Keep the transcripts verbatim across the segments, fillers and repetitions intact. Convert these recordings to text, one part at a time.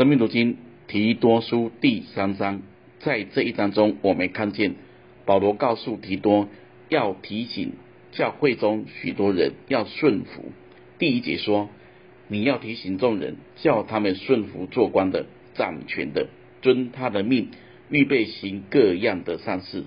生命读经提多书第三章，在这一章中，我们看见保罗告诉提多要提醒教会中许多人要顺服。第一节说，你要提醒众人，叫他们顺服做官的、掌权的，遵他的命，预备行各样的善事。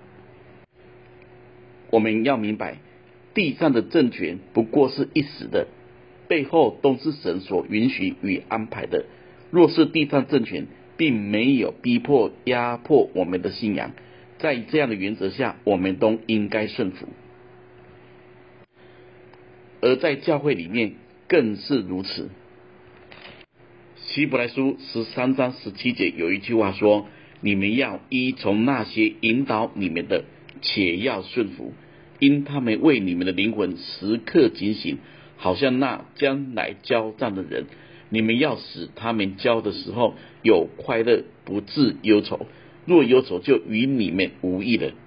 我们要明白，地上的政权不过是一时的，背后都是神所允许与安排的。若是地上政权并没有逼迫压迫我们的信仰，在这样的原则下，我们都应该顺服。而在教会里面更是如此。希伯来书十三章十七节有一句话说，你们要依从那些引导你们的，且要顺服，因他们为你们的灵魂时刻警醒，好像那将来交战的人。你们要使他们交的时候有快乐，不致忧愁，若忧愁就与你们无益了。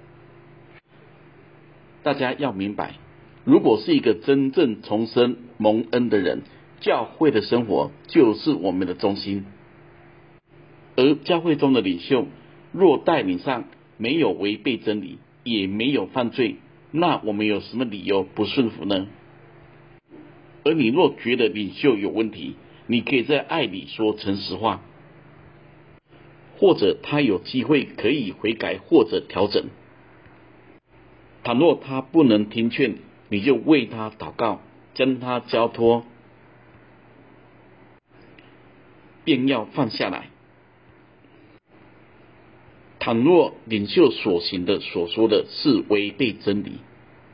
大家要明白，如果是一个真正重生蒙恩的人，教会的生活就是我们的中心。而教会中的领袖若带领上没有违背真理，也没有犯罪，那我们有什么理由不顺服呢？而你若觉得领袖有问题，你可以在爱里说诚实话，或者他有机会可以悔改或者调整。倘若他不能听劝，你就为他祷告，将他交托，便要放下来。倘若领袖所行的所说的是违背真理，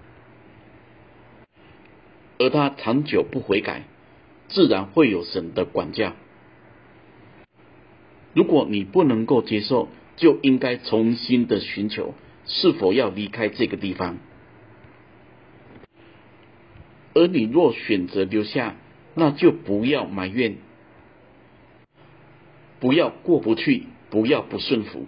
而他长久不悔改，自然会有神的管教。如果你不能够接受，就应该重新的寻求是否要离开这个地方。而你若选择留下，那就不要埋怨，不要过不去，不要不顺服。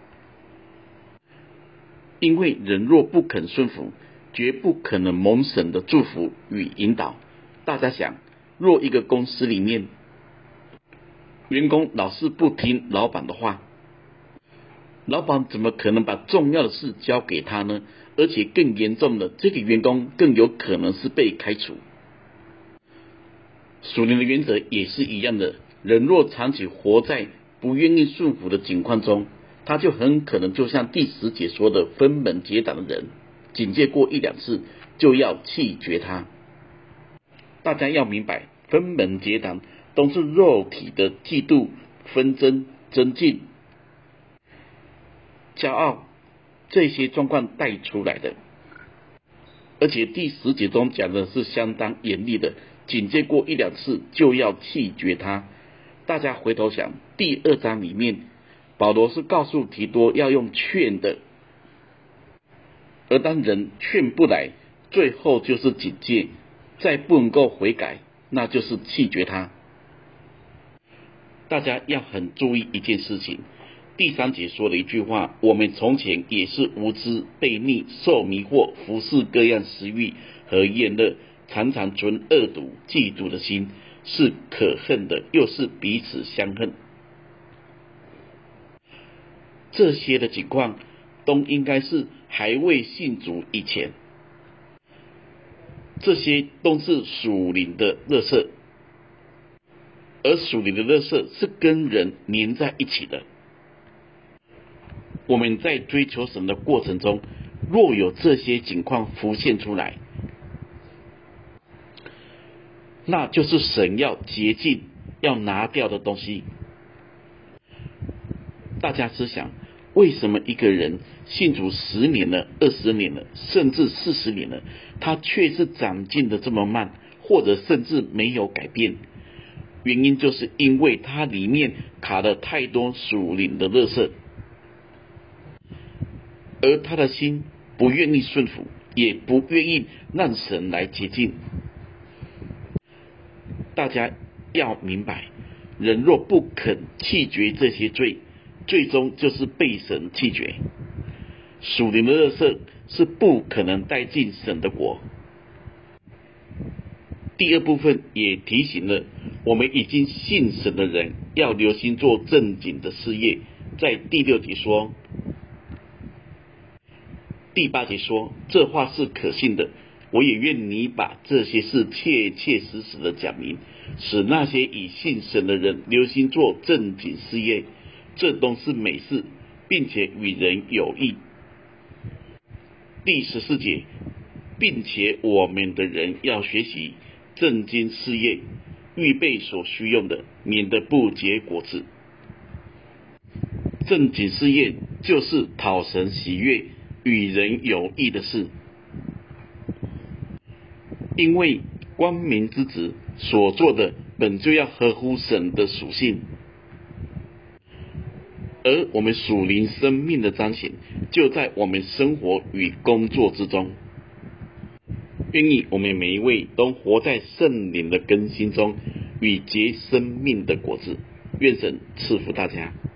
因为人若不肯顺服，绝不可能蒙神的祝福与引导。大家想，若一个公司里面员工老是不听老板的话，老板怎么可能把重要的事交给他呢？而且更严重的，这个员工更有可能是被开除。属灵的原则也是一样的，人若长期活在不愿意顺服的境况中，他就很可能就像第十节说的分门结党的人，警戒过一两次就要弃绝他。大家要明白，分门结党都是肉体的嫉妒、纷争、争竞、骄傲这些状况带出来的。而且第十节中讲的是相当严厉的，警戒过一两次就要弃绝他。大家回头想，第二章里面保罗是告诉提多要用劝的，而当人劝不来，最后就是警戒，再不能够悔改，那就是弃绝他。大家要很注意一件事情，第三节说了一句话，我们从前也是无知、悖逆、受迷惑，服侍各样食欲和厌乐，常常存恶毒、嫉妒的心，是可恨的，又是彼此相恨。这些的情况都应该是还未信主以前，这些都是属灵的垃圾，而属灵的垃圾是跟人黏在一起的。我们在追求神的过程中，若有这些情况浮现出来，那就是神要洁净、要拿掉的东西。大家思想，为什么一个人信主十年了、二十年了，甚至四十年了，他却是长进的这么慢，或者甚至没有改变？原因就是因为他里面卡了太多属灵的垃圾，而他的心不愿意顺服，也不愿意让神来洁净。大家要明白，人若不肯弃绝这些罪，最终就是被神弃绝。属灵的垃圾是不可能带进神的国。 第二部分也提醒了我们已经信神的人要留心做正经的事业。在第六节说，第八节说，这话是可信的，我也愿你把这些事切切实实的讲明，使那些已信神的人留心做正经事业，这都是美事，并且与人有益。第十四节，并且我们的人要学习正经事业，预备所需用的，免得不结果子。正经事业就是讨神喜悦、与人有益的事，因为光明之子所做的本就要合乎神的属性，而我们属灵生命的彰显就在我们生活与工作之中。愿意我们每一位都活在圣灵的更新中，与结生命的果子。愿神赐福大家。